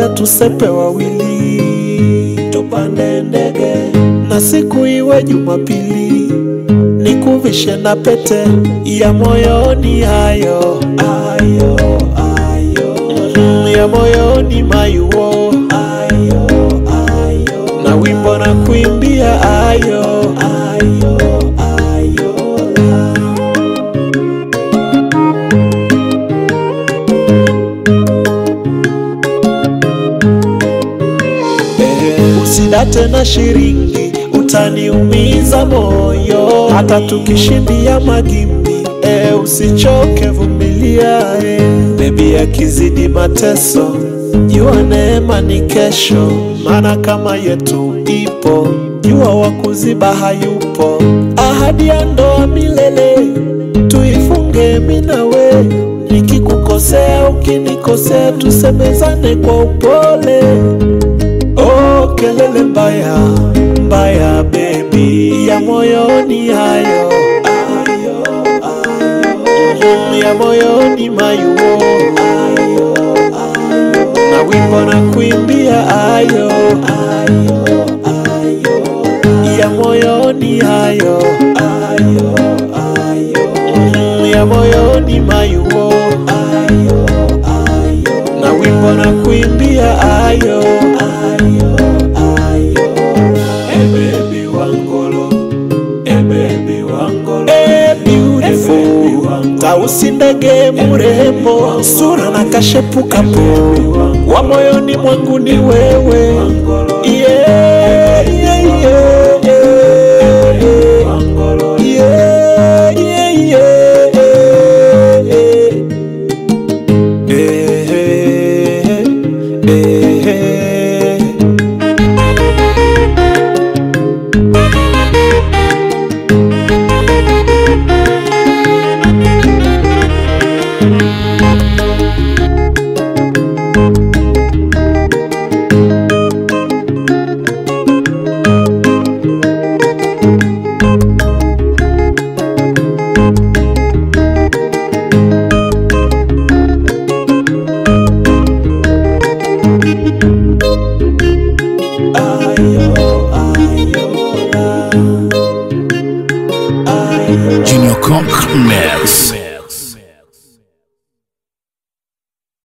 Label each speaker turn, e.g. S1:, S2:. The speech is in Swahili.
S1: twende tusepe wawili, tupande ndege na siku iwe Jumapili, nikuvishe na pete ya moyoni hayo ayo ayo, ya moyoni mayuo ayo ayo, na wimbo na kuimbia ayo ayo ayo. Usidate na shiringi, utaniumiza moyo, hata tukishindia magimbi. Usichoke, vumilia baby, akizidi mateso, jua neema ni kesho, maana kama yetu ipo, jua wakuziba hayupo. Ahadi ya ndoa milele tuifunge mimi nawe, nikikukosea ukinikosea tusemezane kwa upole. Oh, kelele mbaya mbaya baby, ya moyoni hayo ayo ayo, ya moyoni mayuo ayo ayo, na wimbo na kuimbia ayo ayo ayo, ya moyoni hayo ayo ayo, ya moyoni mayuo ayo ayo, na wimbo na kuimbia ayo ayo ayo. Baby wangolo, baby wangolo, beautiful, tausi ndege murembo, sura na kashepu kapo, wa moyoni mwangu ni wewe,